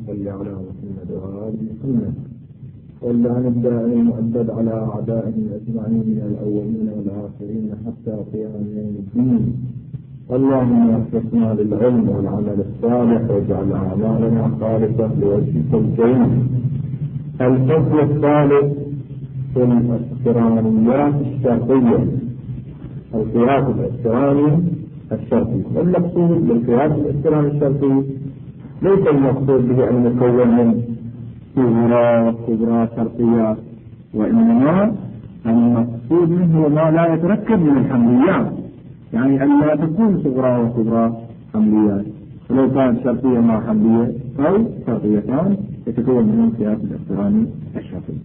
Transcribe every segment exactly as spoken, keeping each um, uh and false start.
صل على محمد وآل محمد. واللعن الدائم المؤبد على أعدائهم أجمعين من الأولين والآخرين حتى قيام يوم الدين. اللهم وفقنا للعلم والعمل الصالح واجعل أعمالنا خالصة لوجهك الكريم. الفصل الثالث في الاقترانيات الشرطية، القياس الاقتراني الشرطي. والمقصود بالقياس الاقتراني الشرطي ليس المقصود به أن يكون من صغرى كبرى شرطيات، وإنما المقصود منه ما لا يتركب من الحمليات، يعني أن لا تكون صغرى وكبرى حمليات، ولو كانت شرطية مع حملية أو شرطيتان يتكون منهم القياس الاقتراني الشرطي.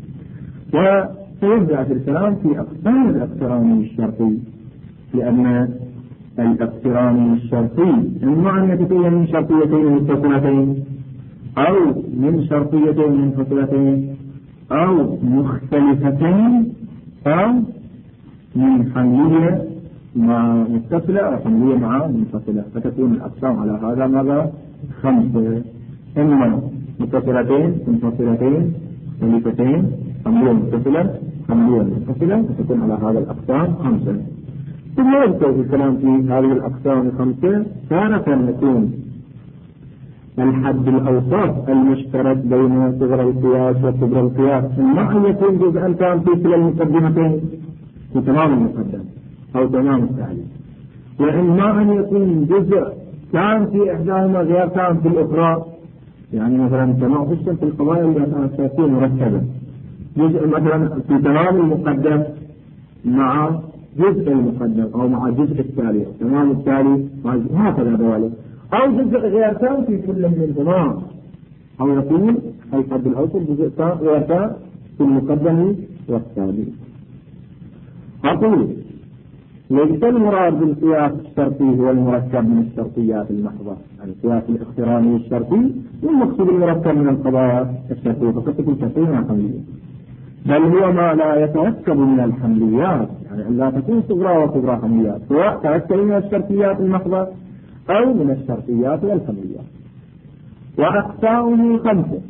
وسيبدأ في الكلام في أقسام الاقتراني الشرطي، لأن الاقتراني الشرطي إما أن يتكون من شرطيتين متصلتين أو من شرطيتين منفصلتين أو مختلفتين أو من حملية مع متصلة أو حملية مع منفصلة، فتكون الأقسام على هذا ماذا؟ خمسة، إما متصلتين منفصلتين مختلفتين حملية متصلة حملية منفصلة، فتكون على هذا الأقسام خمسة. ثم يذكر في الكلام في هذه الأقسام الخمسة تارة يكون الحد الأوسط المشترك بين صغر القياس وكبر القياس، إما أن يكون جزءا كان في كلا المقدمتين في تمام المقدم أو تمام التعليم، وإما أن يكون جزء كان في إحداهما غير كان في الأخرى، يعني مثلا كما خصوصا في القضايا الأساسية مرتبة، جزء مثلا في تمام المقدم مع جزء المقدم أو مع جزء التالي، تمام التالي هكذا ذلك، أو جزء غير كان في كل منهما، أو يكون الحد الأوسط جزء غير كان في المقدم والتالي. أقول ليس المراد بالقياس الشرطي هو المركب من الشرطيات المحضة، يعني القياس الاقتراني الشرطي والمقصود المركب من القضايا الشرطية فقط تكون شرطية مع حملية، بل هو ما لا يتركب من الحمليات، يعني أن لا تكون صغرى وكبرى حمليات، سواء تركب من الشرطيات المحضة أو من الشرطيات والحمليات. وأقسامه خمسة،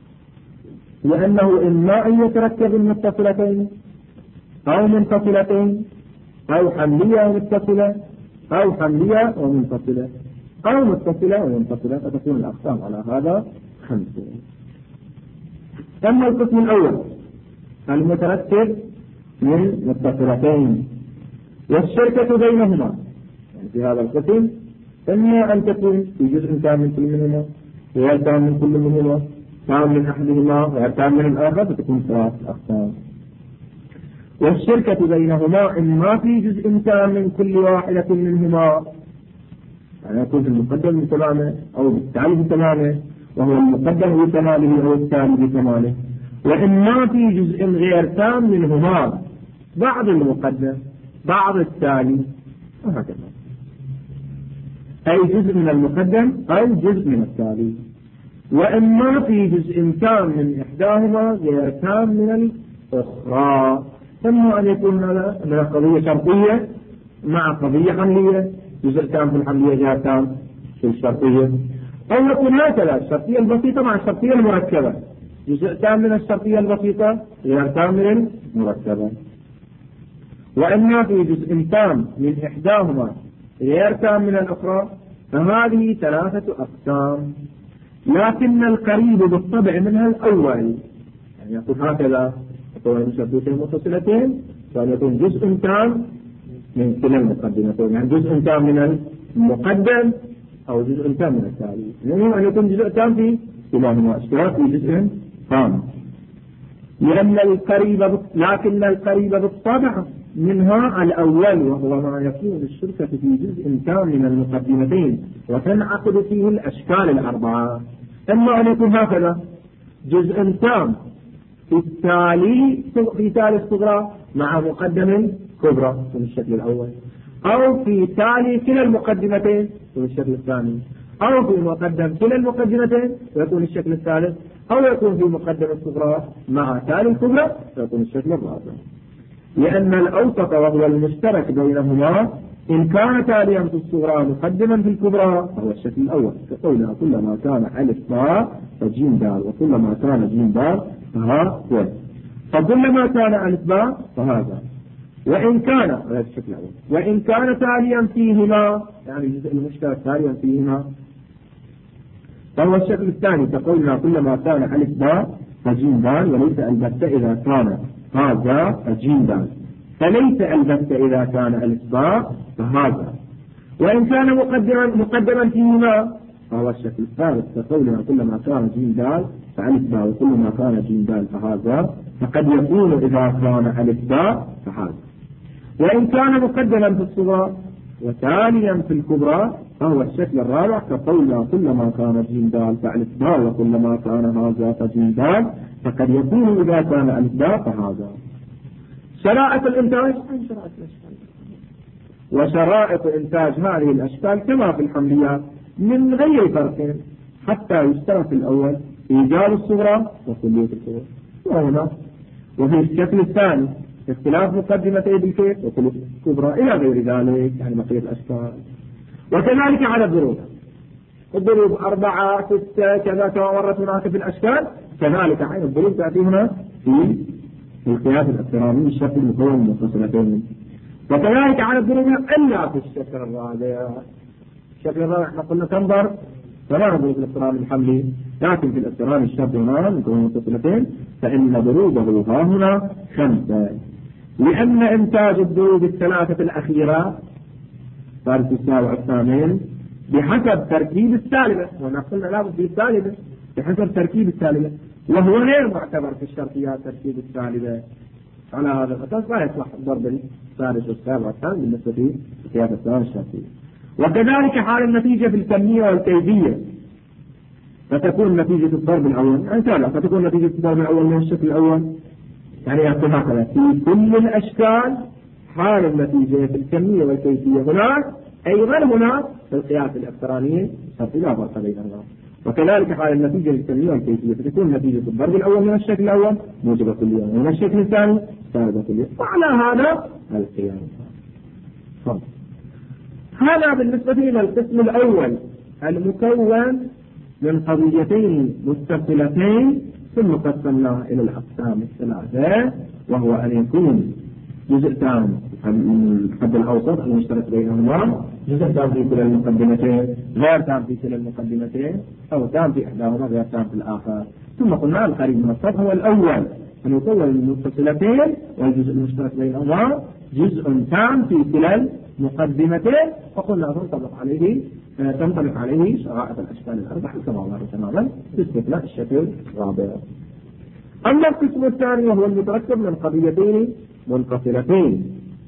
لأنه إما أن يتركب من متصلتين أو منفصلتين أو حملية ومتصلة أو حملية ومنفصلة أو متصلة ومنفصلة، فتكون الأقسام على هذا خمسة. أما القسم الأول المتركب من متصلتين والشركة بينهما، يعني في هذا القسم إما أن تكون في جزء كان من كل منهما غير كان من كل منهما، كان من أحدهما غير كان من الآخر، فتكون ثلاث أقسام. والشركة بينهما إما في جزء كان من كل واحدة منهما، يعني يكون في المقدم بتمامه أو بالتالي بتمامه، وهو المقدم بكماله أو التالي بكماله، وإما في جزء غير كان منهما، بعض المقدم بعض التالي وهكذا، أي جزء من المقدم أو جزء من التالي، وإما في جزء كان من إحداهما غير كان من الأخرى. إما أن يكون من قضية شرطية مع قضية حملية، جزء كان في الحملية غير كان في الشرطية، أو يكون هكذا الشرطية البسيطة مع الشرطية المركبة، جزء كان من الشرطية البسيطة غير كان من المركبة. وإما في جزء كان من إحداهما غير كان من الأخرى، فهذه ثلاثة أقسام، لكن القريب بالطبع منها الأول، يعني يقول هكذا يكون من شرطيتين متصلتين، فأن يكون جزء كان من كلا المقدمتين، يعني جزء كان من المقدم أو جزء كان من التالي، المهم أن يكون جزء كان في كلاهما اشتراك في جزء كان، لأن القريب لكن القريب بالطبع منها الأول، وهو ما يكون الشركة في جزء كان من المقدمتين وتنعقد فيه الأشكال الأربعة. إما أن يكون هكذا جزء كان في التالي في تالي الصغرى مع مقدم كبرى في الشكل الأول، أو في تالي كلا المقدمتين في الشكل الثاني، أو في مقدم كلا المقدمتين ويكون الشكل الثالث، أو يكون في مقدم الصغرى مع تالي الكبرى ويكون الشكل الرابع. لأن الأوسط وهو المشترك بينهما إن كان تاليا في الصغرى مقدما في الكبرى فهو الشكل الأول، كقولها كلما كان ألف باء فجيم دال، وكلما كان جيم دال فها هو، فكلما كان ألف باء فهذا. وإن كان هذا الشكل الأول، وإن كان تاليا فيهما يعني الجزء المشترك تاليا فيهما فهو الشكل الثاني، كقولنا كلما كان ألف باء فجيم دال، وليس البتة إذا كان هذا فجيم دال، فليس البتة إذا كان ألف باء فهذا. وإن كان مقدما مقدما فيهما فهو الشكل الثالث، كقولنا كلما كان جيم دال فألف باء، وكلما كان جيم دال فهذا، فقد يكون إذا كان ألف باء فهذا. وإن كان مقدما في الصغرى وتاليا في الكبرى فهو الشكل الرابع، كقولنا كلما كان جيم دال فألف باء، وكلما كان هذا فجيم دال، فقد يكون إذا كان ألف باء فهذا. شرائط الإنتاج وشرائط إنتاج هذه الأشكال كما في الحمليات من غير فرق، حتى يشترط الأول إيجاد الصغرى وكلية الكبرى، وهنا وفي الشكل الثاني اختلاف مقدمتي بالكيف وكلية الكبرى إلى غير ذلك، يعني بقية الأشكال. وكذلك على الضروب، الضروب أربعة ستة كذا كما مرت هناك في الأشكال، كذلك عين الضروب تأتي هنا في القياس الاقتراني الشكل المكون من منفصلتين. وكذلك على الضروب إلا في الشكل الرابع. الشكل الرابع احنا قلنا تنظر فلا نضرب الاقتران الحملي، لكن في الاقتران الشرط هنا مكون من منفصلتين فإن ضروبه ها هنا خمسة، لأن إنتاج الضروب الثلاثة الأخيرة ثالث السابع الثامن بحسب تركيب السالبة، ونقولنا لا بد السالبة بحسب تركيب السالبة، وهو غير معتبر في الشرطيات تركيب السالبة. على هذا الأساس لا يصلح ضرب الثالث والسابع والثامن بالنسبة في قياس الثاني الشرطية. وكذلك حال النتيجة في الكمية والكيفية، فتكون نتيجة الضرب الأول يعني تابع، فتكون نتيجة الضرب الأول من الشكل الأول، يعني يكون هكذا في كل الأشكال حال النتيجة في الكمية والكيفية هناك أيضا هناك في القياس الاقتراني لا فرق بينهما. وكذلك حال النتيجة للكمية والكيفية فتكون نتيجة الضرب الأول من الشكل الأول موجبة كلية، ومن الشكل الثاني سالبة كلية، وعلى هذا القياس. هذا بالنسبة إلى القسم الأول المكون من قضيتين مستقلتين، ثم قسمناه إلى الأقسام الثلاثة، وهو أن يكون جزء تام الحد الأوسط المشترك بينهما، جزء تام في كلا المقدمتين غير تام في كلا المقدمتين، أو تام في إحداهما غير تام في الآخر. ثم قلنا القريب من السطح هو الأول أن يكون من المتصلتين والجزء المشترك بينهما جزء تام في كلا المقدمتين، وقلنا تنطبق عليه تنطبق عليه شرائط الأشكال الأربع كما مر تماما باستثناء الشكل الرابع. أما القسم الثاني وهو المتركب من قضيتين منفصلتين،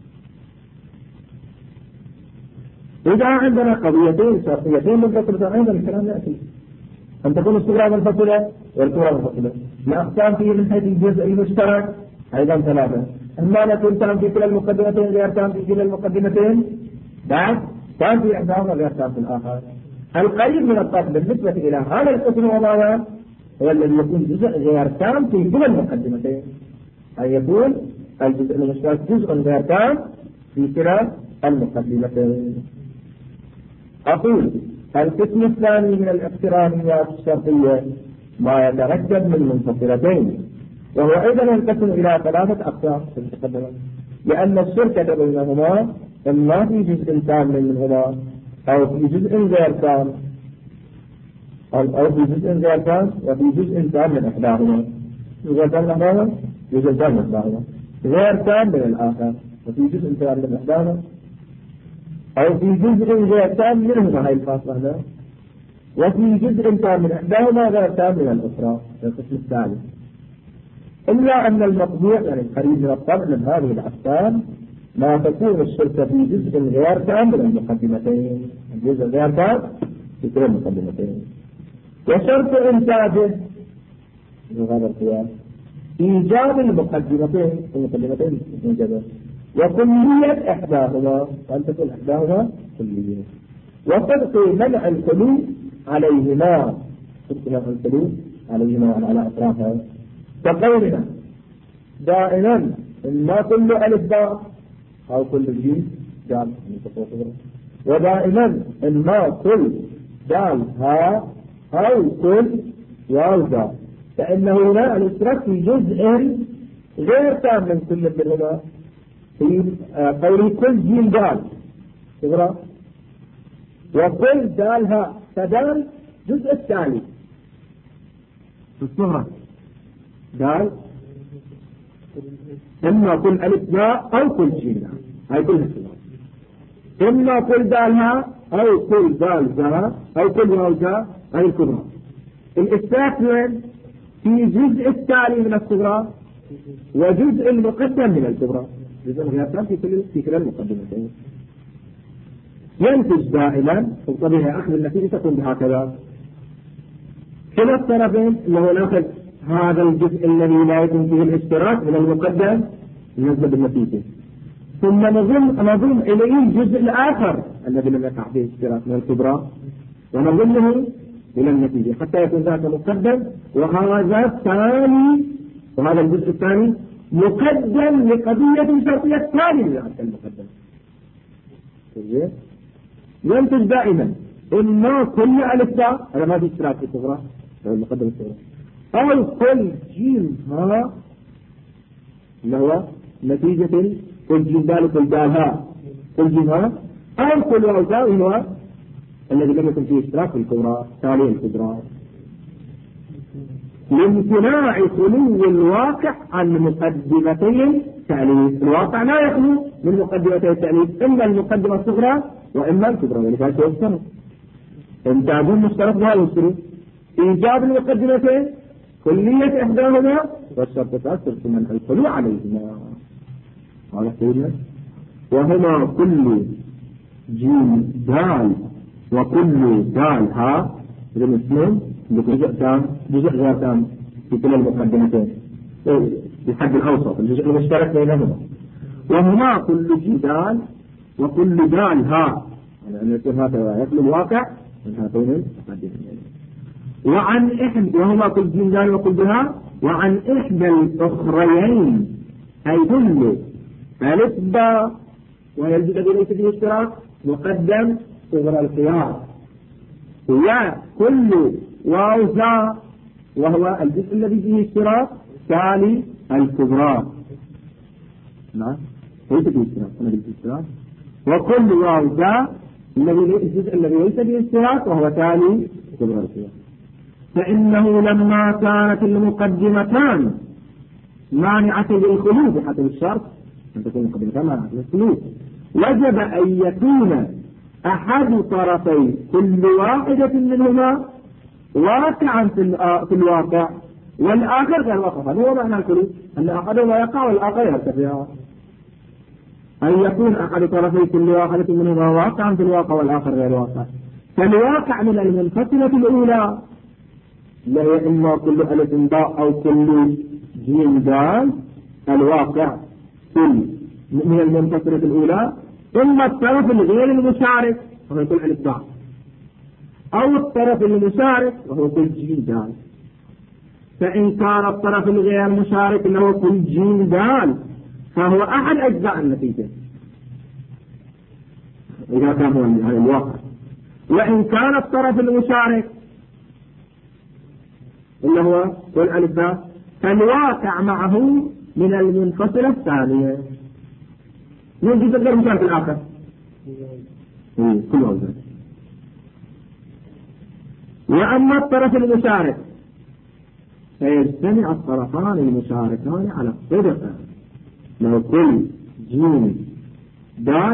إذا عندنا قضيتين شرطيتين منفصلتين أيضا الكلام يأتي أن تكون الصغرى منفصلة والكبرى منفصلة. الأقسام فيه من حيث الجزء المشترك أيضا ثلاثة، أما نكون تام في كلا المقدمتين غير تام في كلا المقدمتين، بعد تام في إحداهما غير تام في الآخر. القريب من الطرف بالنسبة إلى هذا القسم وضعه هو الذي يكون جزء غير تام في كلا المقدمتين، أن يكون الجزء المشترك جزء غير تام في كلا المقدمتين. أقول القسم الثاني من الاقترانيات الشرطية ما يتركب من منفصلتين، وهو أيضا ينقسم إلى ثلاثة أقسام في المقدمة، لأن الشركة بينهما إما في جزء تام منهما أو في جزء غير تام، أو في جزء غير تام وفي جزء تام من إحداهما، جزء تام من إحداهما جزء تام من إحداهما غير تام من الآخر، وفي جزء تام من إحداهما أو في جزء غير تام منهما هاي الفاصلة هنا، وفي جزء تام من إحداهما غير تام من الأخرى في القسم الثالث. إلا أن المطبوع يعني القريب من الطبع من هذه الأقسام ما تكون الشركة في جزء غير تام من المقدمتين، الجزء غير تام في كلا المقدمتين، وشرط إنتاجه هذا القياس إيجاب المقدمتين المقدمتين موجبة وكلية إحداهما، وأن تكون إحداهما كلية، وصدق منع الخلو عليهما، صدق منع الخلو عليهما وعلى أطرافها، كقولنا دائما إما كل ألف باء أو كل جيم دال ودائما إما كل دال ها أو كل واو دال، فإنه هنا الاشتراك في جزء غير تام من كل منهما في قول كل جيم دال تقرأ وكل دال ها، فدال جزء الثاني في الصغرى دال إما كل ألف باء أو كل جيم دال، هاي كلها الصغرى، إما كل دال ها أو كل دال ذا أو كل واو ذا، هاي الكبرى. الإثبات وين؟ في جزء التالي من الصغرى وجزء المقدم من الكبرى، جزء الغياب في كل في كلا المقدمتين. ينتج دائما وطبيعي أخذ النتيجة تكون بهكذا كلا الطرفين، اللي هو ناخذ هذا الجزء الذي لا يكون فيه الاشتراك من المقدم ينزل النتيجة، ثم نظم نظم إليه الجزء الآخر الذي لم يقع فيه اشتراك من الكبرى ونظمه إلى النتيجة حتى يكون ذاك مقدم، وهذا الثاني وهذا الجزء الثاني مقدم لقضية شرطية ثانية من هذا المقدم. ينتج دائما إما كل ألف باء، هذا ما في اشتراك في الصغرى المقدم الصغرى، أو كل جيم ها اللي هو نتيجة كل جيم دال كل دال ها كل جيم ها، أو كل واو ذا هو الذي لم يكن فيه اشتراك في الكبرى تالي الكبرى، لامتناع خلو الواقع عن مقدمتين التأليف. الواقع لا يخلو من مقدمتين التأليف، إما المقدمة الصغرى وإما الكبرى، ولذلك يشترط انتاجون مشترك بها يشترط إيجاب المقدمتين كلية إحداهما والشرط تأثر ثم الخلو عليهما. هذا سيدنا وهما كل جيم دال وكل دال ها، إذا الاثنين جزء تام جزء غير تام في كل المقدمتين الحد الأوسط الجزء المشترك بينهما، وهما كل جيم دال وكل دال ها، يعني يكون هذا يخلو الواقع من هاتين المقدمتين. وعن إحدى وهما كل جيم دال وكل ها، وعن إحدى الأخريين أي كل ألف باء وهي الجزء الذي ليس فيه اشتراك مقدم صغرى القياس، وكل واو ذا وهو الجزء الذي فيه اشتراك تالي الكبرى. نعم ليس فيه اشتراك أنا قلت اشتراك، وكل واو ذا الذي الجزء الذي ليس فيه اشتراك وهو تالي كبرى القياس. فإنه لما كانت المقدمتان مانعة للخلو بحسب الشرط أن تكون المقدمتان مانعة للخلو، وجب أن يكون أحد طرفي كل واحدة منهما واقعا في الواقع والآخر غير واقع. هذا هو معنى الخلو، أن أحدهما يقع والآخر يرتفع. أن يكون أحد طرفي كل واحدة منهما واقعا في الواقع والآخر غير واقع. فالواقع من المنفصلة الأولى لا هي إما كل ألف باء أو كل جيم دال، الواقع كل من المنفصلة الأولى إما الطرف الغير المشارك وهو كل ألف باء، أو الطرف المشارك وهو كل جيم دال. فإن كان الطرف الغير المشارك اللي هو كل جيم دال فهو أحد أجزاء النتيجة إذا كان هو على الواقع، وإن كان الطرف المشارك اللي هو كل ألف باء فالواقع معه من المنفصلة الثانية من جزء غير مشارك الآخر كل واحد. وأما الطرف المشارك فيجتمع الطرفان المشاركان على الصدقة، لو كل جيم دال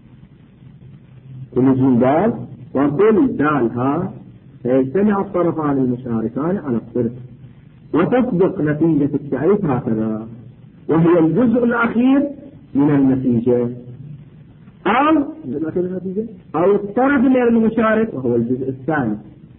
كل جيم دال وكل دال ها فيجتمع الطرفان المشاركان على الصدقة، وتصدق نتيجة التعريف هكذا، وهي الجزء الأخير من النتيجة أو النتيجة أو الطرف غير المشارك وهو الجزء الثاني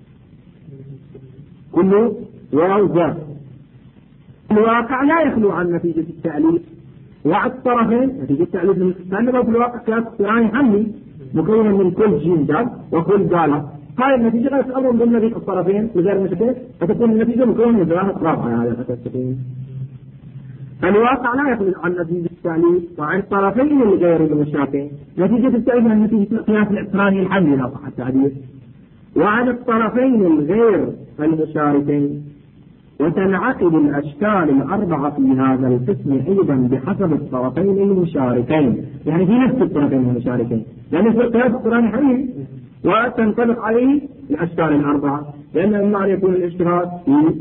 كله واو ذا. الواقع لا يخلو عن نتيجة التعليل، وعلى الطرفين نتيجة التعليل لأنه في الواقع كانت قرآن حملي مكونة من كل جيم دال وكل دالة، هاي النتيجة لا تأمر ضمن هذه الطرفين لغير المشكلة، فتكون النتيجة مكونة من ثلاثة أطراف على هذا التكوين. الواقع لا يخرج عن نتيجة التعليل وعن الطرفين الغير المشاركين. نتيجة التعليل هي نتيجة القياس الاقتراني الحملي لا صح التعبير، وعن الطرفين الغير المشاركين. وتنعقد الأشكال الأربعة في هذا القسم أيضا بحسب الطرفين المشاركين، يعني في نفس الطرفين المشاركين، يعني في القياس الاقتراني الحملي وتنطبق عليه الأشكال الأربعة، لأن إما أن يكون الاشتراك في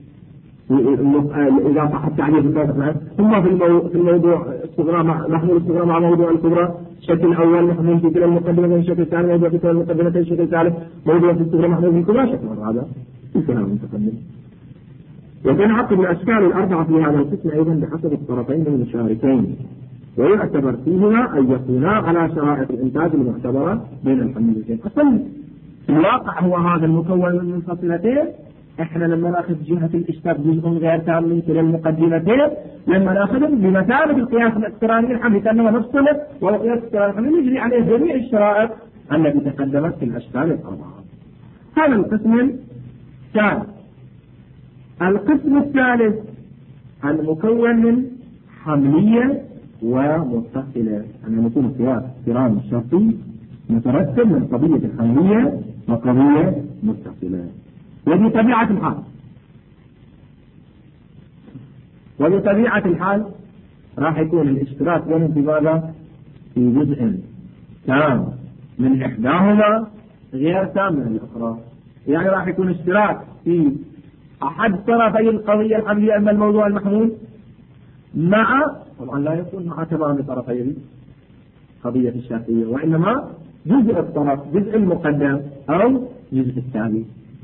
إذا صح التعبير بالطرف، ثم في الموضوع الصغرى مع محمول الصغرى مع موضوع الكبرى، الشكل الأول محمول في كلا المقدمة، الشكل الثاني موضوع في كلا المقدمة، الشكل الثالث موضوع في الصغرى محمول في الكبرى، شكل هذا في كلام متقدم. وتنعقد الأشكال الأربعة في هذا القسم أيضا بحسب الطرفين المشاركين، ويعتبر فيهما أن يكونا على شرائط الإنتاج المعتبرة بين الحملتين. أصلا في الواقع هو هذا المكون من منفصلتين. احنا لما ناخذ جهة الاشتراك جزء غير تام من كلا المقدمتين، لما ناخذهم بمثابة القياس الاقتراني الحملي كأنما نفصله، والقياس الاقتراني الحملي يجري عليه جميع الشرائط التي تقدمت في الأشكال الأربعة. هذا القسم الثاني. القسم الثالث المكون من حملية ومتصلة، أن يكون القياس اقتراني شرطي مترتب من قضية الحملية وقضية متصلة. وبطبيعة الحال وبطبيعة الحال راح يكون الاشتراك بينهم في ماذا؟ في جزء تام من إحداهما غير تام من الأخرى. يعني راح يكون اشتراك في أحد طرفي القضية الحملية أما الموضوع المحمول، مع طبعا لا يكون مع تمام طرفي القضية الشرطية، وإنما جزء الطرف، جزء المقدم أو جزء الثاني.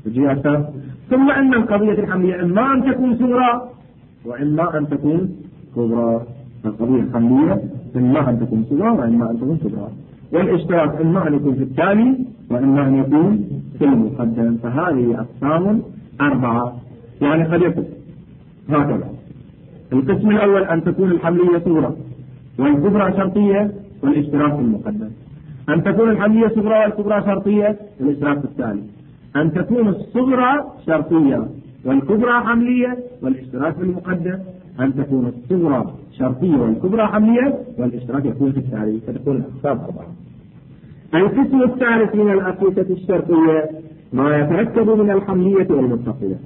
ثم أن القضية الحملية إما أن تكون صغرى وإما أن تكون كبرى. القضية الحملية إما أن تكون صغرى وإما أن تكون كبرى، والاشتراك إما أن يكون في التالي وإما أن يكون في المقدم. فهذه أقسام أربعة. يعني قد يكون هكذا: القسم الأول أن تكون الحملية صغرى والكبرى شرطية والاشتراك في المقدم، أن تكون الحملية صغرى والكبرى شرطية والاشتراك في التالي، أن تكون الصغرى شرطية والكبرى حملية والاشتراك في المقدم، أن تكون الصغرى شرطية والكبرى حملية والاشتراك يكون في التالي. فتكون الأقسام أربعة. القسم الثالث من الأقيسة الشرطية ما يتركب من الحملية والمتصلة.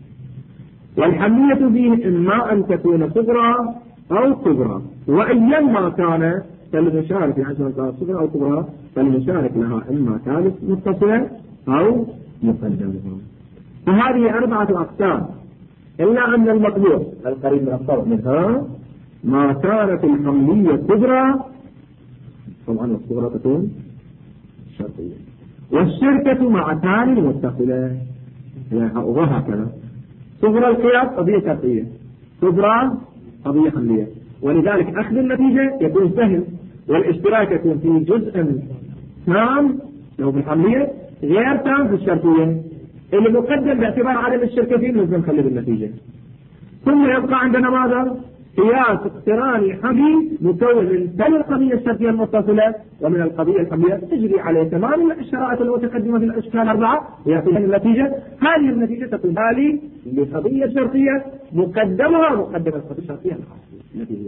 والحملية فيه إما أن تكون صغرى أو كبرى، وأيما كان فالمشارك يعني كانت صغرى أو كبرى فالمشارك لها إما كانت متصلة أو مقدمة. فهذه أربعة أقسام، إلا أن المطلوب القريب من الطرف منها ما كانت الحملية كبرى، طبعا الصغرى تكون شرطية، والشركة مع تالي متصلة، وهكذا. صغرى القياس قضية شرطية، كبرى قضية حملية، ولذلك أخذ النتيجة يكون سهل، والاشتراك يكون في جزء تام لو في الحملية غير تام في الشرطية. اللي مقدم باعتبار عدم الشركة فيه لازم نخلي بالنتيجة. ثم يبقى عندنا ماذا؟ قياس اقتراني حملي مكون من ثلاث القضية الشرطية المتصلة ومن القضية الحملية تجري عليه تمام الشرائط المتقدمة في الأشكال الأربعة ويعطينا النتيجة. هذه النتيجة تكون هذه لقضية شرطية مقدمها مقدمة القضية الشرطية النتيجة.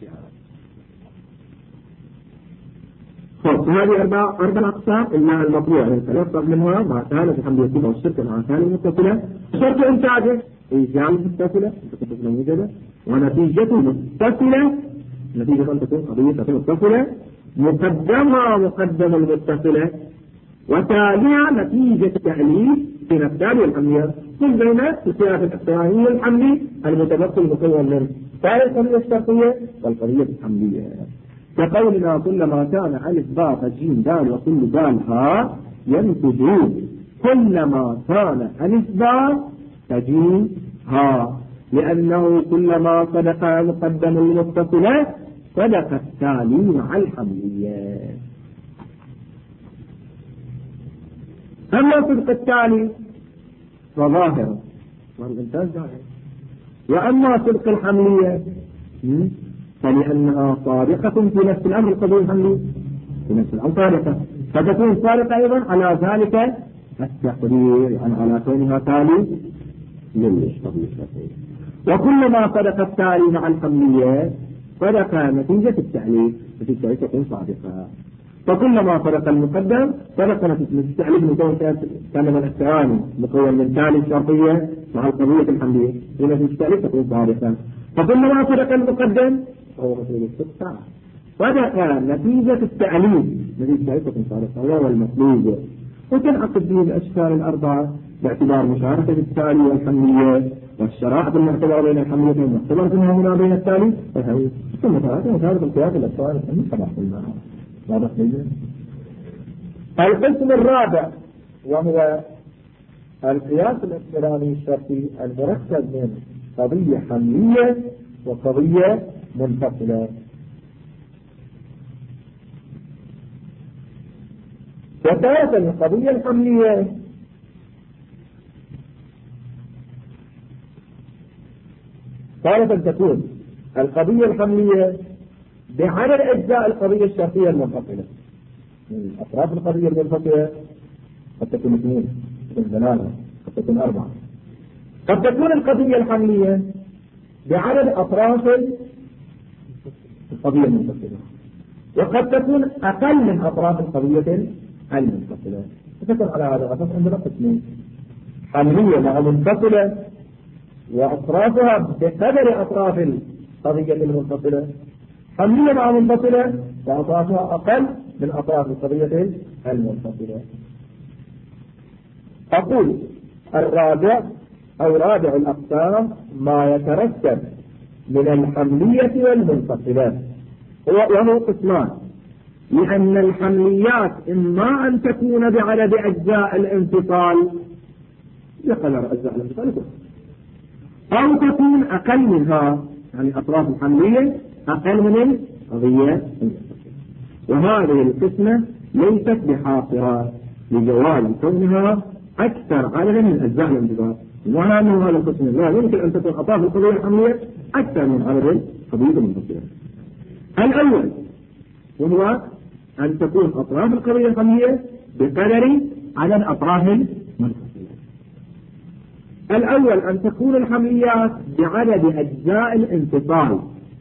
خلاص هذه أربع أربع أقسام إلا المطلوع من ثلاث منها مع ثالث الحملية كلها والشركة مع ثالث متصلة. شرط إنتاجه إيجاب متصلة متصلة موجودة، ونتيجته متصلة، نتيجة أن تكون قضية متصلة مقدمها مقدم المتصلة، وتاليها نتيجة تأليف بين التالي والحملية. كل بين القياس الاقتراني والحملي المتبقي مكون من ثالث القضية الشرطية والقضية الحملية. كقولنا كلما كان ألف باء جيم دال وكل دال ها ينتجون، كلما كان ألف باء جيم ها، لأنه كلما صدق مقدم المتصلة صدق التالي مع الحملية. أما صدق التالي فظاهر والإنتاج ظاهر، وأما صدق الحملية فلأنها صادقة في نفس الأمر القضية الحملي في نفس الأمر صادقة، فتكون صادقة أيضا على ذلك التقدير، يعني على كونها تالي للقضية الشرطية. وكلما صدق التالي مع الحملية صدق نتيجة التعليل، نتيجة تكون صادقة. فكلما صدق المقدم صدق نتيجة التعليل مكون كان من الثاني مكون من تالي الشرطية مع القضية الحملية، ونتيجة التعليل تكون صادقة. فكلما صدق المقدم هو نتيجة الصدق صدق نتيجة التعليل، نتيجة التعليل تكون صادقة وهو المطلوب. وتنعقد به الأشكال الأربعة باعتبار مشاركة التالي والحملية والشرائط المعتبرة بين الحمليتين المعتبرة هنا بين التالي والحملية، ثم مشاركة القياس الأشكال الطبع في المعنى. واضح لي؟ القسم الرابع وهو القياس الاقتراني الشرطي المركب من قضية حملية وقضية منفصلة. وتارة القضية الحملية تارة تكون القضية الحملية بعدد أجزاء القضية الشرطية المنفصلة. من أطراف القضية المنفصلة قد تكون اثنين، قد تكون ثلاثة، قد تكون أربعة. قد تكون القضية الحملية بعدد أطراف القضية المنفصلة، وقد تكون أقل من أطراف القضية المنفصلة. فتكون على هذا الأساس عندنا قسمين: حملية مع منفصلة وأطرافها بقدر أطراف القضية المنفصلة، حملية مع منفصلة وأطرافها أقل من أطراف القضية المنفصلة. أقول الرابع أو رابع الأقسام ما يترتب من الحملية والمنفصلة، وهو قسمان: لأن الحمليات إما أن تكون بعدد أجزاء الانفصال بقدر أجزاء الانفصال، أو تكون أقل منها، يعني أطراف الحملية أقل من القضية. وهذه القسمة ليست بحاصرة لجواز كونها أكثر عددا من أجزاء الانفصال، ومعنى أنه هذا القسم لا يمكن أن تكون أطراف القضية الحملية أكثر من عدد القضية المنفصلة. الأول وهو أن تكون أطراف القضية الحملية بقدر عدد أطراف المنفصلة. الأول أن تكون الحمليات بعدد أجزاء الانفصال،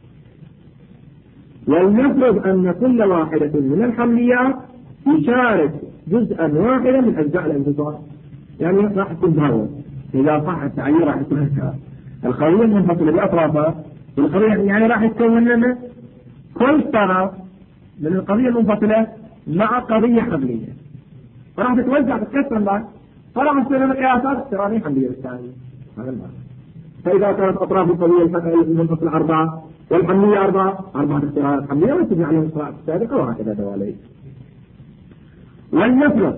ولنفرض أن كل واحدة من الحمليات يشارك جزءا واحدا من أجزاء الانفصال. يعني راح تكون هذا إذا صح التعيير راح يكون هكذا: القضية المنفصلة بأطرافها والقضية، يعني راح يتكون لنا كل طرف من القضية المنفصلة مع قضية حملية، فراح تتوزع تتقسم بعد، فراح تصير لنا قياسات اقترانية حملية بالتالي. هذا المعنى. فإذا كانت أطراف القضية المنفصلة أربعة والحملية أربعة، أربعة اقترانات حملية وتجي عليهم القراءة السابقة وهكذا دوالي. ولنفرض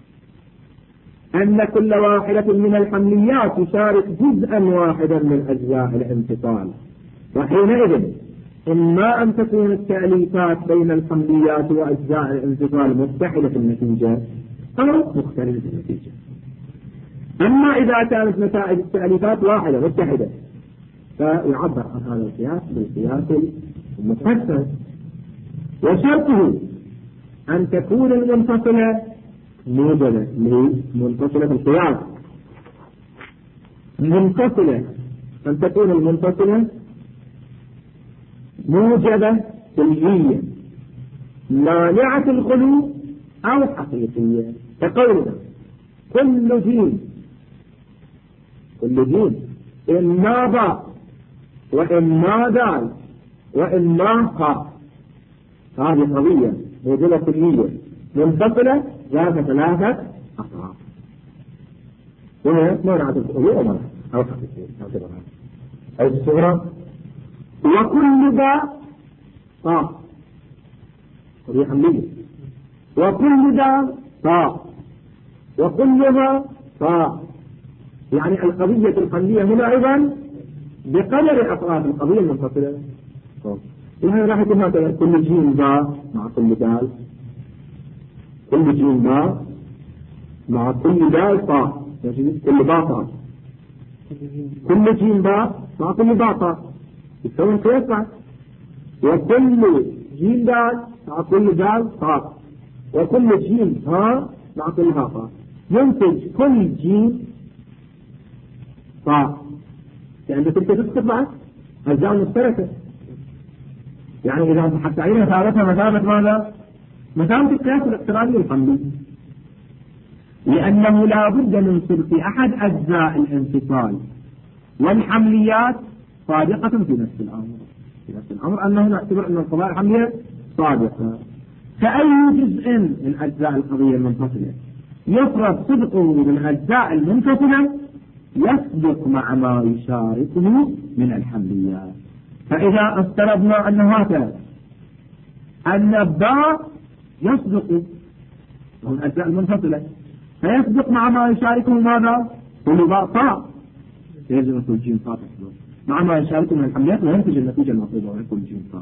أن كل واحدة من الحمليات تشارك جزءا واحدا من أجزاء الانفصال، وحينئذ إما أن تكون التأليفات بين الحمليات وأجزاء الانفصال متحدة في النتيجة أو مختلفة في النتيجة. أما إذا كانت نتائج التأليفات واحدة متحدة فيعبر عن هذا القياس بالقياس المفسر. وشرطه أن تكون المنفصلة موجبة، منفصلة في القياس، منفصلة أن تكون المنفصلة موجبة كلية مانعة الخلو أو حقيقية، كقولنا كل جيم كل جيم إما باء وإما دال وإما قاف، هذه قضية موجبة كلية منفصلة ذات ثلاثة أطراف، وهي مانعة الخلو أو منعة أو حقيقية أو الصغرى. وكل باء طاء قضية حملية، وكل دال طاء، وكلها طاء، يعني القضية الحملية هنا أيضا بقدر أطراف القضية المنفصلة. وهي راح يكون هكذا: كل جيم باء مع كل دال، كل جيم باء مع كل دال طاء، كل باء طاء، كل جيم باء مع كل باء طاء يسوون قياس، وكل جيم دال مع كل دال طاء، وكل جيم ها مع كل ها طاء، ينتج كل جيم طاء. لأن تلك تسقط بعد أجزاء مشتركة. يعني إذا بحثت عليها ثابتها مثابة ماذا؟ مثابة القياس الاقتراني الحملي، لأنه لا بد من صرف أحد أجزاء الانفصال والحمليات صادقة في نفس الأمر. في نفس الأمر أنه نعتبر أن القضايا الحملية صادقة. فأي جزء من أجزاء القضية المنفصلة يفرض صدقه من الأجزاء المنفصلة يصدق مع ما يشاركه من الحمليات. فإذا افترضنا أن هكذا أن الباء يصدق من الأجزاء المنفصلة فيصدق مع ما يشاركه ماذا؟ كل باء طاء يجب أن يكون جيم طاء مع ما يشاركه من الحمليات وينتج النتيجة المطلوبة ويكون جيم طاء.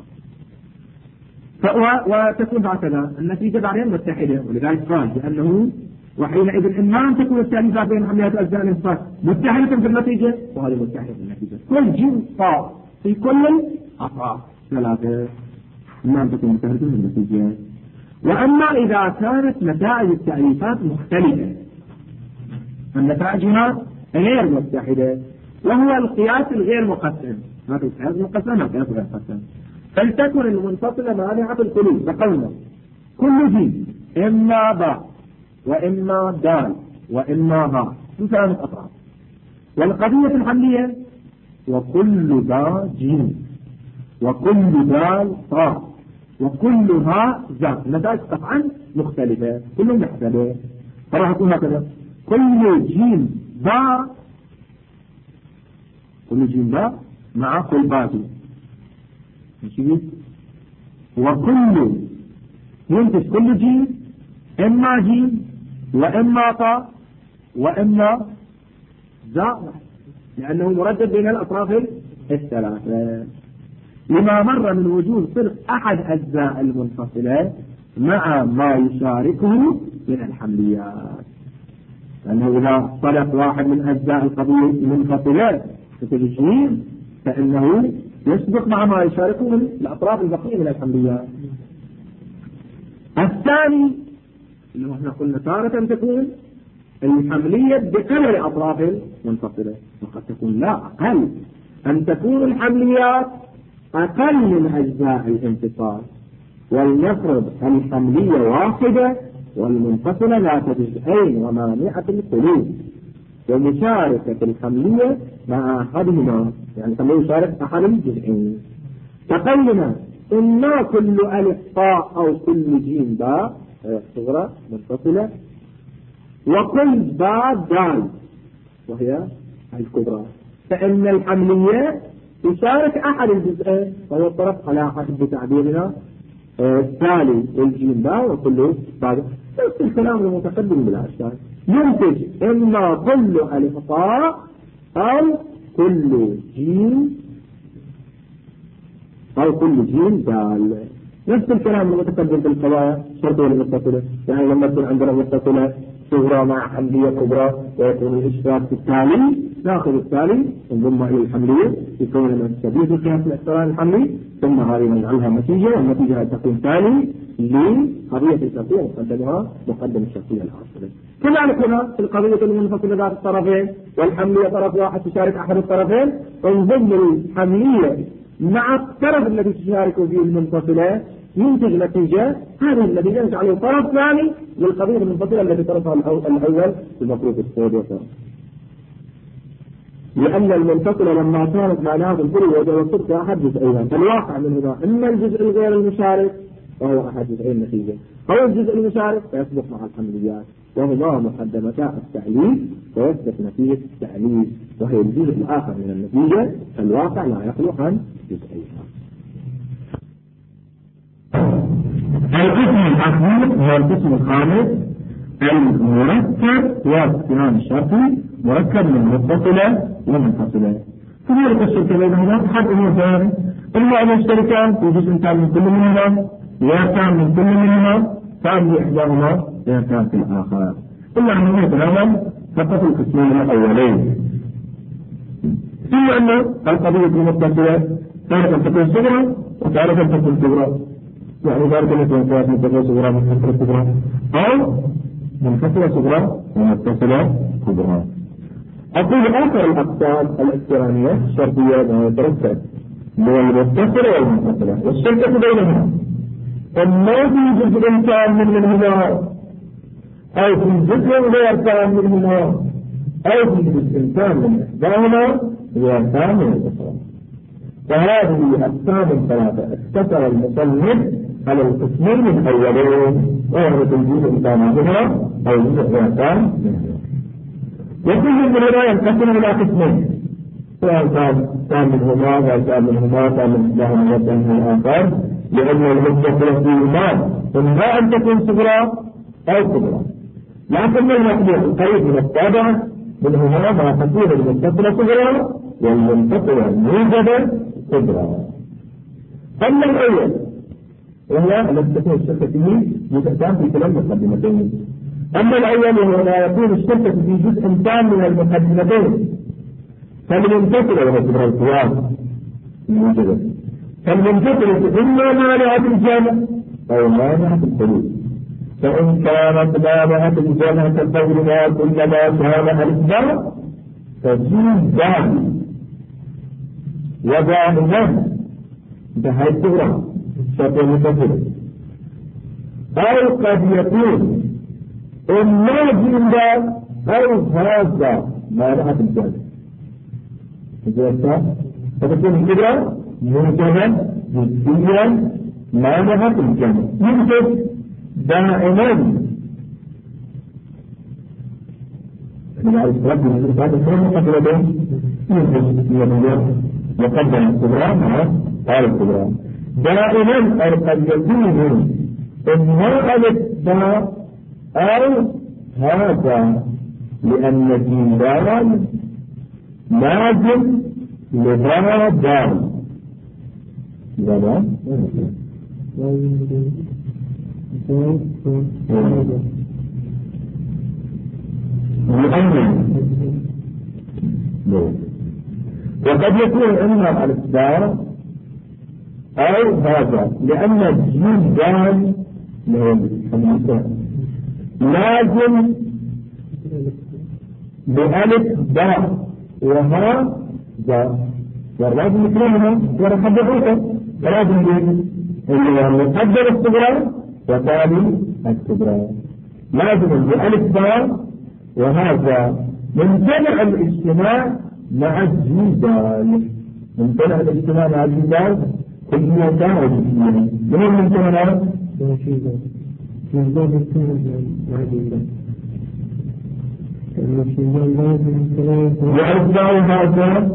وتكون هكذا النتيجة بعدين متحدة، ولذلك قال بأنه وحينئذ إما أن تكون التأليفات بين الحمليات وأجزاء الانفصال متحدة في النتيجة وهذه متحدة في النتيجة. كل جيم طاء في كل الأطراف ثلاثة إما أن تكون متحدة في النتيجة. وأما إذا كانت نتائج التأليفات مختلفة النتائج هنا غير متحدة وهو القياس الغير مقسم. ما في القياس المقسم ما القياس غير مقسم. فلتكن المنفصلة مانعة القلوب فقلنا كل جيم إما باء وإما دال وإما باء من ثلاثة أطراف. والقضية الحملية وكل باء جيم وكل دال طاء وكل هاء ذات. النتائج طبعا مختلفة كلهم محسبة. فراح أقول هكذا كل جيم باء كل جيم باء مع كل باء جيم وكل ينتج كل جيم إما جيم وإما طاء وإما ذاء لأنه مردد بين الأطراف الثلاثة لما مر من وجود صرف أحد أجزاء المنفصلة مع ما يشاركه من الحمليات. لأنه إذا صدق واحد من أجزاء القضية المنفصلة مثل الجيم فإنه يصدق مع ما يشاركه من الأطراف البقية من الحمليات. الثاني اللي احنا قلنا تارة تكون الحملية بكامل أطراف منفصلة وقد تكون لا أقل أن تكون الحمليات أقل من أجزاء الانفصال. ولنفرض الحملية واحدة والمنفصلة ذات جزئين ومانعة القلوب ومشاركة الحملية مع أحدهما يعني كما يشارك أحد الجزئين. فقلنا إما كل ألف طاء أو كل جيم باء صغرى منفصلة وكل باء دال وهي الكبرى فإن الحملية تشارك أحد الجزئين وهو الطرف على حسب تعبيرنا التالي الجيم باء وكله باء. نفس الكلام المتقدم بلا أشكال ينتج إما كل ألف طاء أو كل جيم أو كل جيم دال. نفس الكلام المتقدم في القضايا شرطه المتصلة يعني لما تكون عندنا متصلة صغرى مع حملية كبرى ويكون الاشتراك في التالي ناخذ التالي نضم إلى الحملية يكون الشبيه بالقياس الاقتراني الحملي ثم هذه نجعلها نتيجة والنتيجة تكون تالي لقضية الشرطية مقدمها مقدم الشرطية الحاصلة. كذلك هنا في القضية المنفصلة ذات الطرفين والحملية طرف واحد تشارك أحد الطرفين ونضم الحملية مع الطرف الذي تشارك فيه المنفصلة ينتج نتيجة. هذه النتيجة نجعله طرف ثاني للقضية المنفصلة التي طرفها الأول المفروض الصوت وصار. لأن المنفصلة لما كانت معناها في الفرق وجدت أحد جزئين فالواقع من هنا إما الجزء الغير المشارك وهو أحد جزئين النتيجة أو الجزء المشارك فيسبق مع الحمليات وهما مقدمتا التأليف ويثبت نتيجة التأليف وهي الجزء الآخر من النتيجة فالواقع لا يخلو عن جزئيها. القسم الأخير هو القسم الخامس المركب والاقتران الشرطي مركب من متصلة ومنفصلة. كذلك الشرطة بينهما حد أمور ثاني إما أن يشتركان في جزء كان من كل منهما ويكان من كل منهما كان بإحداهما ويكان في الآخر إلا أنه يتناول فقط القسمين الأولين. ثم أن القضية المتصلة تارة تكون صغرى وتارة تكون صغرى يعني ذلك يكون ثلاث منفصلة صغرى منفصلة صغرى أو منفصلة صغرى ومتصلة كبرى. أقول آخر الأقسام الاقترانية الشرطية ما يترتب من المتصلة والمنفصلة والشركة بينهما، فما في جزء كامل منهما أو في جزء غير كامل منهما أو في جزء كامل من إحداهما غير كامل الأخرى. فهذه أقسام ثلاثة اختصر المصنف على القسمين الأولين وهو الجزء كاملهما أو جزء غير كامل منهما. وكل منهما ينقسم إلى قسمين، سواء كان كاملهما غير كاملهما كامل إحداهما غير كامل الآخر، لأن المتصلة فيهما إما أن تكون صغرى أو كبرى، لكن المخلوق القريب من الطابع منهما ما تكون المتصلة صغرى والمنفصلة الموجبة كبرى. أما الأول وهي التي تكون الشركة فيه جزءان في كلا المقدمتين. أما الأول وهو لا يكون الشركة في جزء تام من المقدمتين فالمنفصلة وهو كبرى القيام الموجبة، فالمنفصلة إما مانعة الجامع أو مانعة الحدود. فإن كانت مانعة الجامع كقولنا كلما كان الإسلام فجيل داعي ودائما بحيث صغرى شكل منفصلة، أو قد يكون إما جيل أو هذا مانعة الجامع فتكون الكبرى موجبا جزئيا مانعة الجمع يوجد دائما. نعرف رب من هذا الكلام مقدمتين يوجد يقدم الكبرى مع قال الكبرى دائما، أو قد يكون إما الاتباع أو هذا، لأن الجيلان لازم لبرا دار لبرا وقد يكون إما الإصدار أو هذا، لأن الجيل دال لازم بألف باء وها ذا، ولازم يكرمها ورحبها فلازم يقدر الصغرى وتالي الكبرى، لازم بألف باء وهذا. ممتنع الاجتماع مع الجدال، ممتنع الاجتماع مع الجدال كلية كان وجديا. من الممتنع؟ وأتباع هذا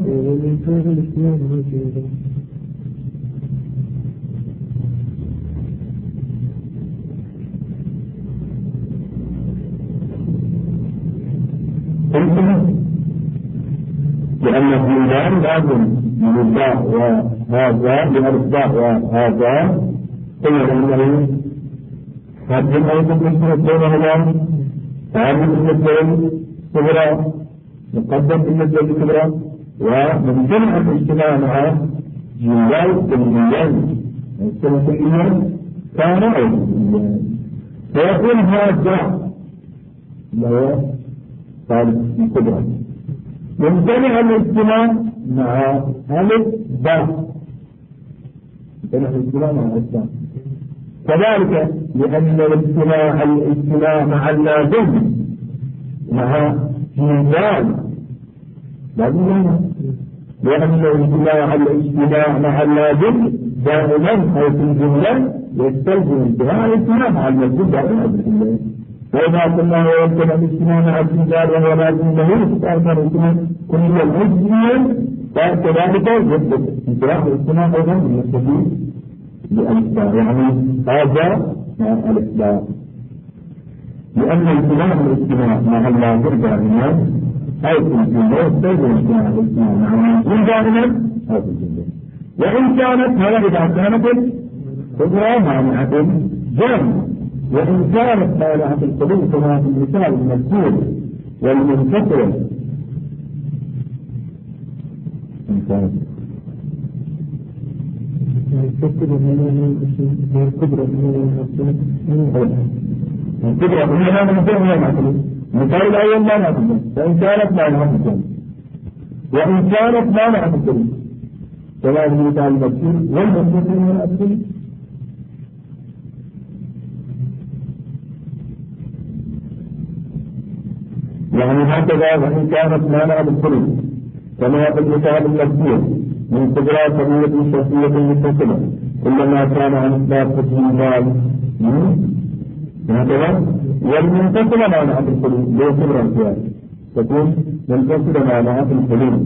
لأن الجيلان لازم للباء وهذا للأتباع وهذا ثم لأنه هذا أيضا يكون بينهما هذه المسألة كبرى مقدم بالنسبة الكبرى، وممتنع الاجتماع مع جيلان بالجيلان السلفيين كان أيضا، فيكون هذا له ثالث الكبرى. ممتنع الاجتماع مع ألف باء، ممتنع الاجتماع مع ألف باء كذلك، لأن الاجتماع الاجتماع مع اللازم مع جيلان لازم، لأن الاجتماع الاجتماع مع اللازم دائما أو في الجملة يستلزم انتهاء الاجتماع مع الموجود دائما بالله. وإذا كنا يمكن الاجتماع مع الجدال وهو لازم له فكان الاجتماع كل المجتمع فكذلك يثبت انتهاء الاجتماع أيضا بالمستفيد بالأسباب، يعني هذا مع الإسلام، لأن الإسلام الاجتماع مع اللازم دائما أو في الجملة يستلزم انتهاء الاجتماع مع الموجود دائما أو في الجملة. وإن كانت هذا إذا كانت الكبرى مانعة جامع، وإن كانت مانعة القلوب كما في المثال المذكور والمنفصل الكبرى الكبرى هنا من جميع المعقول مثال الأول مانعة، فإن كانت مانعة وإن كانت مانعة الكل سواء المثال المذكور والمذكور من الكل يعني هكذا وإن كانت مانعة الكل كما في المثال المذكور من قدرات قضية شخصية متصلة كلما كان عن إثبات تسليمات هكذا والمنفصلة مانعة الكل ليس بالانفيال تكون منفصلة مانعة الكل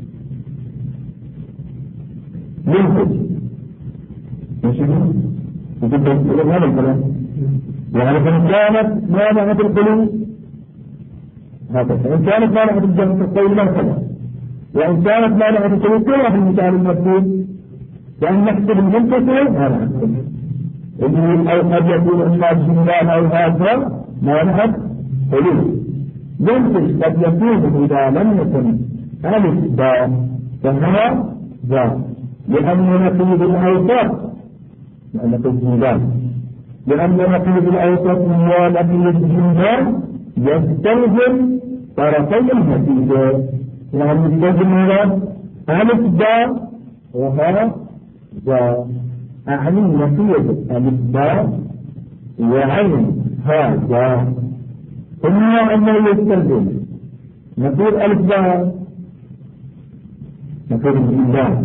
ينفذ ماشي يجب هذا الكلام يعني إن كانت مانعة الكل هكذا إن كانت مانعة الجنة القول مرتبة وإن كانت مانعة الكل كلها في المثال المذكور وأن نحسب المنفصل هذا أو قد يكون إشراك جنبان أو هذا مانعة حلول ينفذ قد يكون إذا لم يكن ألف باء فهو ذا لأن نقيض الأوساط لأن نقيض الجنبان لأن نقيض الأوساط هو نقيض الجنبان يستلزم طرفي النتيجة يعني يستلزم ألف باء وها ذا أعني نقيض ألف باء وعين هذا إما أنه يستلزم نقيض ألف باء نقيض الجنبان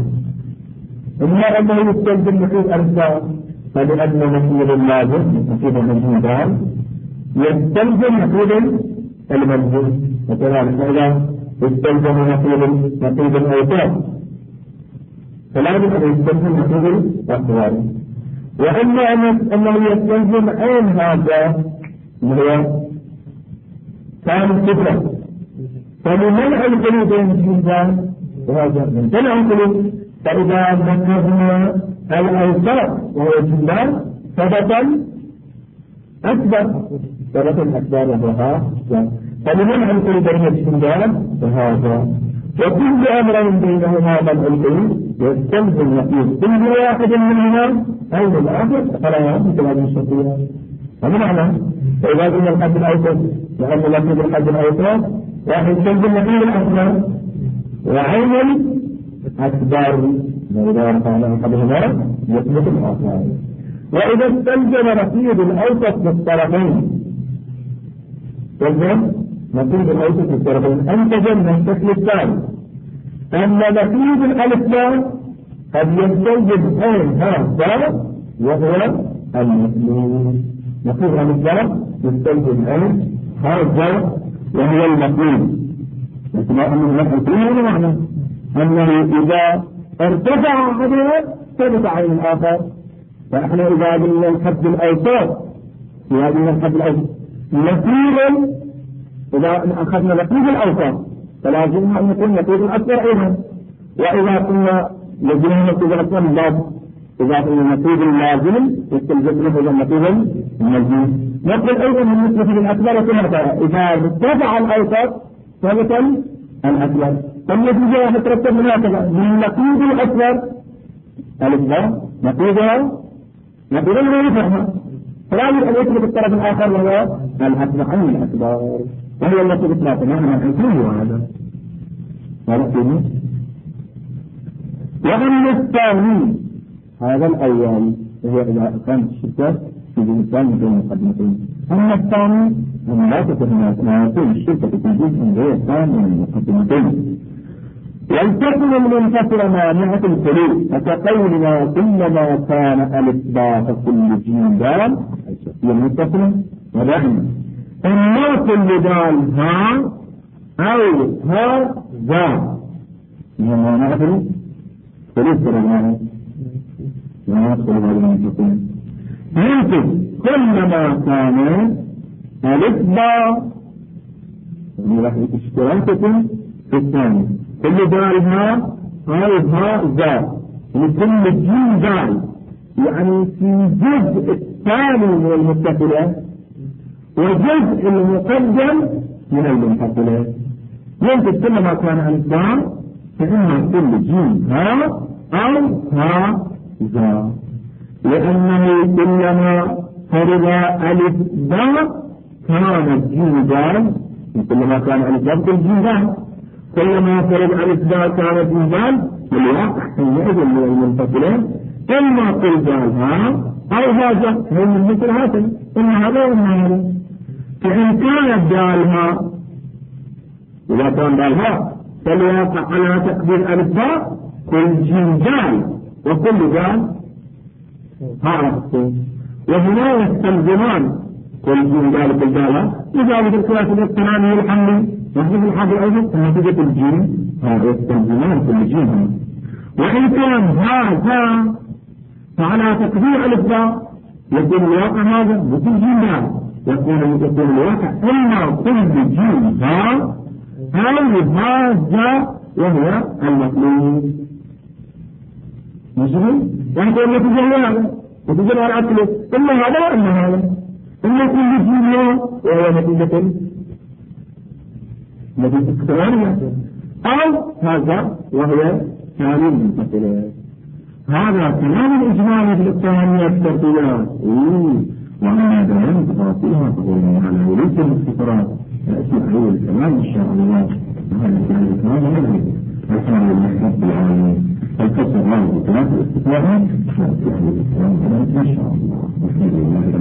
إما أنه يستلزم نقيض ألف باء فلأن نقيض اللازم نقيض الجنبان يستلزم نقيض الملزم وكذلك إذا يستلزم نقيض نقيض الأوصاف فلا بد أن يستلزم نقيض الأقوال وإما أنه يستلزم عين هذا وهو كان الكفر فلمنع القلوب بين الجنبان وهذا ممتنع القلوب فإذا ذكرنا الأوصاف وهو الجنبان ثبت أكبر ثبت الأكبر وهذا فلمنع القلوب بين الجنبان وهذا وكل أمر بينهما منع القلوب يستلزم نقيض كل واحد منهما أو الآخر فلا يمكن هذه الشرطية هذا معنى فإذا قلنا الحد الأوسط لأن نقيض الحد الأوسط واحد يستلزم نقيض الأكبر وعين الأكبر وإذا رفعنا أحدهما يثبت الآخر وإذا استلزم نقيض الأوسط في الطرفين استلزم نقيض الأوسط في الطرفين أنتج من الشكل الثاني أن نقيض الألفباء قد يستلزم عين هذا وهو المطلوب نقيض الألفباء يستلزم عين هذا وهو المطلوب لكن أنه نحن كله معنى أنه إذا ارتفع أحدها ثبت عين الآخر فإحنا إذا قلنا الحد الأوسط إذا قلنا الحد الأوسط نقيض إذا أخذنا نقيض الأوسط فلازم أن يكون نقيض الأكبر أيضا وإذا كنا لازم نقيض الأكبر لازم إذا كنا نقيض اللازم يستلزم له إذا نقيض الملزوم نقول أيضا بالنسبة للأكبر كما إذا ارتفع الأوسط ثبت الأكبر فالنتيجة تترتب من هكذا من نقيض الأكبر الأكبر نقيضها نقيض غير فهمها فلا يمكن أن يثبت الطرف الآخر وهو الأكبر عن الأكبر وهو التي إطلاقه نحن نحن هذا ورحمه وأما الثاني هذا الأول وهو إذا كانت الشركة في الإنسان من المقدمتين أما الثاني أن لا تكون ما يكون الشركة في جزء غير ثاني من المقدمتين ولتكن المنفصل مانعة الخلود فكقولنا كلما كان ألف فكل جيم دال هي منفصلة ودائما أما كل دال ها أو ها ذا هي مانعة الخلود فرجعنا لا يدخل هذا المنفصلين يمكن كلما كان ألف باء اشتراكة في الثاني كل دال ها أو ها ذا لكل جيم دال يعني في جزء الثاني من المتصلة وجزء المقدم من المنفصلة يمكن كلما كان ألف باء فإن كل جيم ها أو ها ذا لأنه كلما فرض ألف باء كان الجيم دال كلما كان ألف باء كل جيم دال كلما فرض ألف باء كانت الدال بالواقع حينئذ المنفصلين إما قل دال ها أو هذا هو من مثل هذا إما هذا وإما هذا. فإن كانت دال ها إذا كان دال ها فالواقع على تقدير ألف باء كل جيم دال وكل دال ها. وهنا يستلزمان كل جيم دال كل دال لذلك القياس الاقتراني الحملي يحدث الحاجة أيضا نتيجة الجيم يستلزمان كل جيم. وإن كان هذا فعلى تقدير ألف باء يكون الواقع هذا بكل جيم دال يكون يكون الواقع إما كل جيم ها أو هذا وهو المطلوب. مجرد يقول نتيجة هذا نتيجة على العقل إما هذا وإما هذا إما كل جيم وهو نتيجة نتيجة اقترانية أو هذا وهو ثاني المنفصل. هذا كلام الإجمالي في الثانية الترتيبات وأنا دائما تفاصيلها تقولون على وليس الاختصارات يأتي عليه الكلام إن شاء الله. هذا كان الكلام هذا الحمد لله رب العالمين. الفصل هذا ثلاثة استثناءات يأتي عليه الكلام إن شاء الله.